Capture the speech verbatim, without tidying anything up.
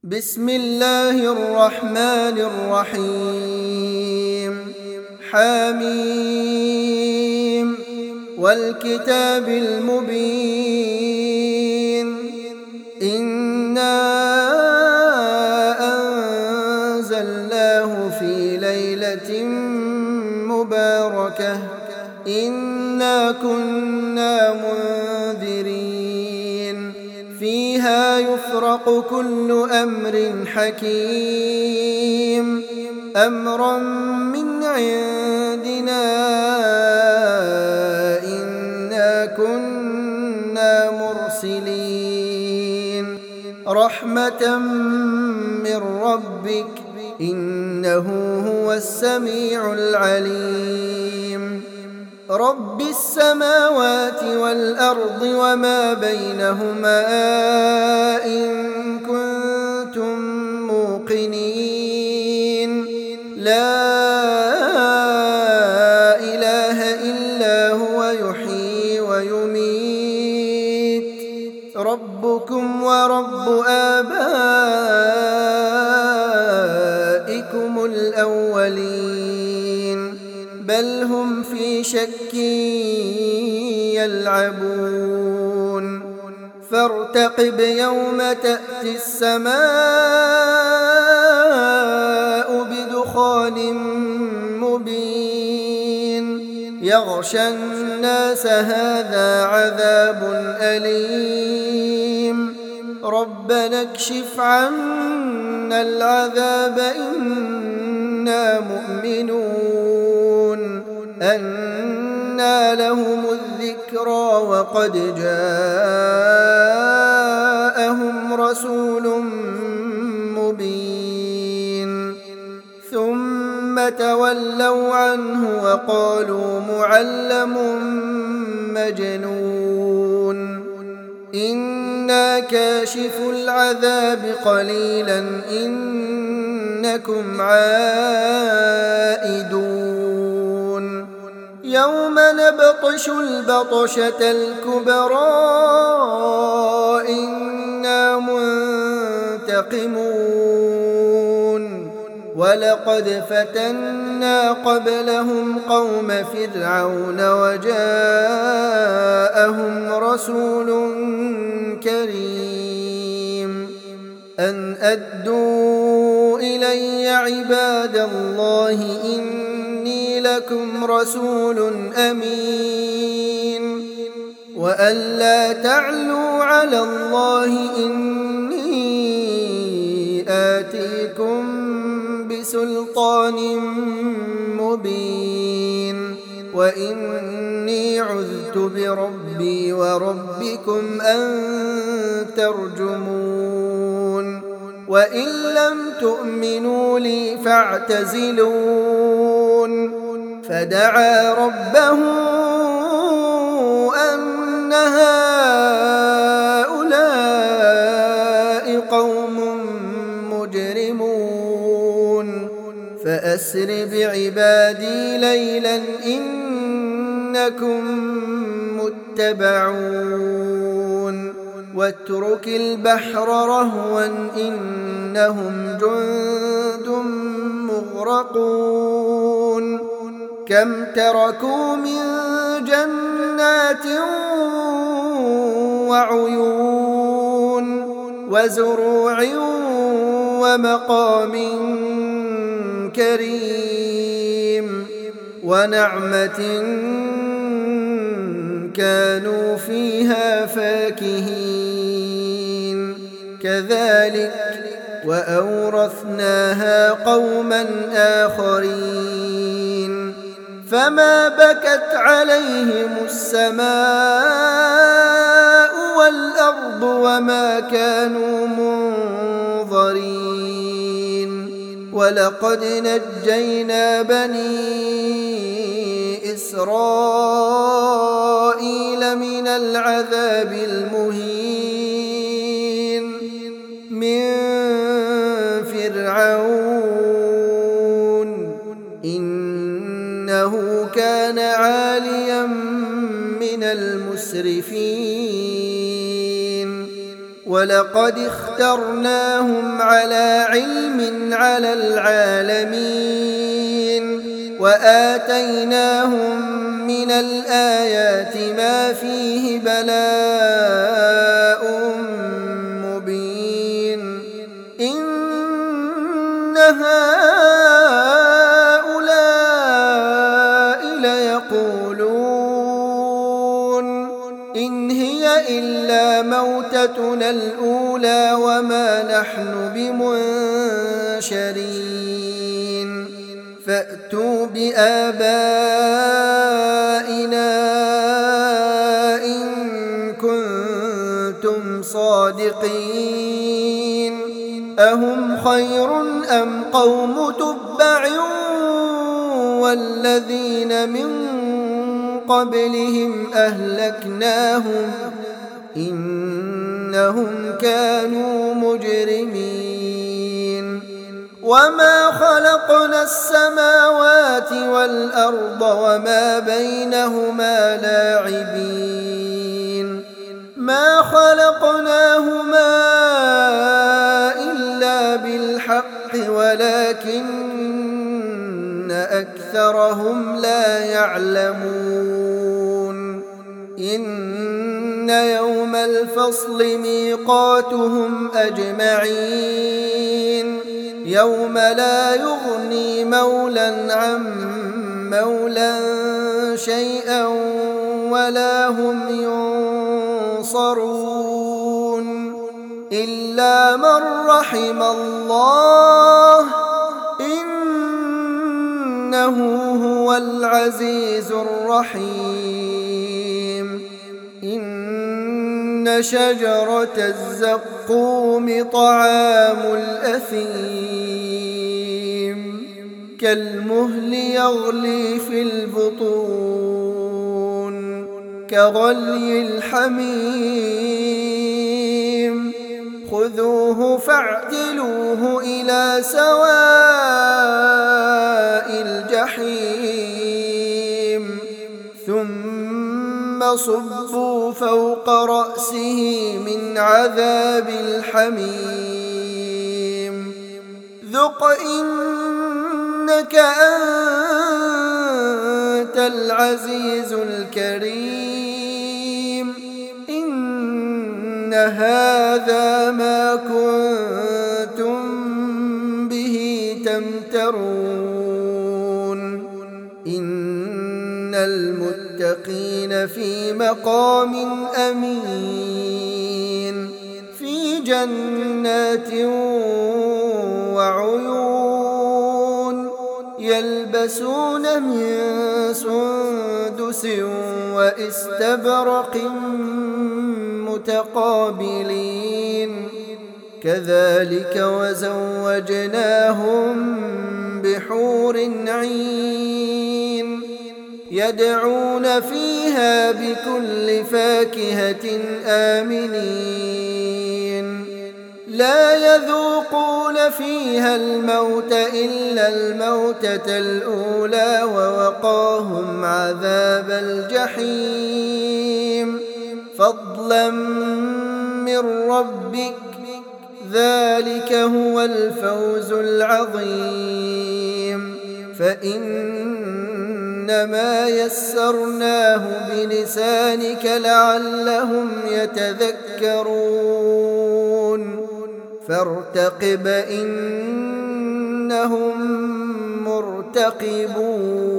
بسم الله الرحمن الرحيم. حميم والكتاب المبين. إنا أنزلناه في ليلة مباركة إنا كنا منذرين فيها يفرق كل أمر حكيم أمرا من عندنا إنا كنا مرسلين رحمة من ربك إنه هو السميع العليم. رب السماوات والأرض وما بينهما إن كنتم موقنين لا إله إلا هو يحيي ويميت ربكم ورب آبائكم الأولين بل هم في شك يلعبون فارتقب يوم تأتي السماء بدخان مبين يغشى الناس هذا عذاب أليم ربنا اكشف عنا العذاب إنا مؤمنون أنى لهم الذكرى وقد جاءهم رسول مبين ثم تولوا عنه وقالوا معلم مجنون إنا كاشف العذاب قليلا إنكم عائدون يوم نبطش البطشة الكبرى إنا منتقمون ولقد فتنا قبلهم قوم فرعون وجاءهم رسول كريم أن أدوا إلي عباد الله إني لكم رسول أمين وأن لا تعلوا على الله إني آتيكم بسلطان مبين وإني عذت بربي وربكم أن ترجمون وإن لم تؤمنوا لي فاعتزلون فدعا ربه أن هؤلاء قوم مجرمون فأسر بعبادي ليلا إنكم متبعون واترك البحر رهوا إنهم جند مغرقون كم تركوا من جنات وعيون وزروع ومقام كريم ونعمة كانوا فيها فاكهين كذلك وأورثناها قوما آخرين فما بكت عليهم السماء والأرض وما كانوا منظرين ولقد نجينا بني إسرائيل من العذاب المهين من فرعون إنه كان عاليا من المسرفين ولقد اخترناهم على علم على العالمين وآتيناهم من الآيات ما فيه بلاء مبين إن هؤلاء ليقولون إن هي إلا موتتنا الأولى وما نحن بمنشرين فأتوا بآبائنا إن كنتم صادقين أهم خير أم قوم تبع والذين من قبلهم أهلكناهم إنهم كانوا مجرمين وما خلقنا السماوات والأرض وما بينهما لاعبين ما خلقناهما إلا بالحق ولكن أكثرهم لا يعلمون إن يوم الفصل ميقاتهم أجمعين يوم لا يغني مولى عن مولى شيئا ولا هم ينصرون إلا من رحم الله إنه هو العزيز الرحيم إن شجرة الزقوم طعام الأثيم كالمهل يغلي في البطون كغلي الحميم خذوه فاعتلوه إلى سواء الجحيم ثم صبوا فوق رأسه من عذاب الحميم ذق إنك أنت العزيز الكريم إن هذا ما كنتم به تمترون إن المتقين في مقام أمين في جنات وعيون يلبسون من سندس واستبرق متقابلين كذلك وزوجناهم بحور عين يدعون فيها بكل فاكهة آمنين لا يذوقون فيها الموت إلا الموتة الأولى ووقاهم عذاب الجحيم فضلا من ربك ذلك هو الفوز العظيم فإنما يسرناه بلسانك لعلهم يتذكرون فارتقب إنهم مرتقبون.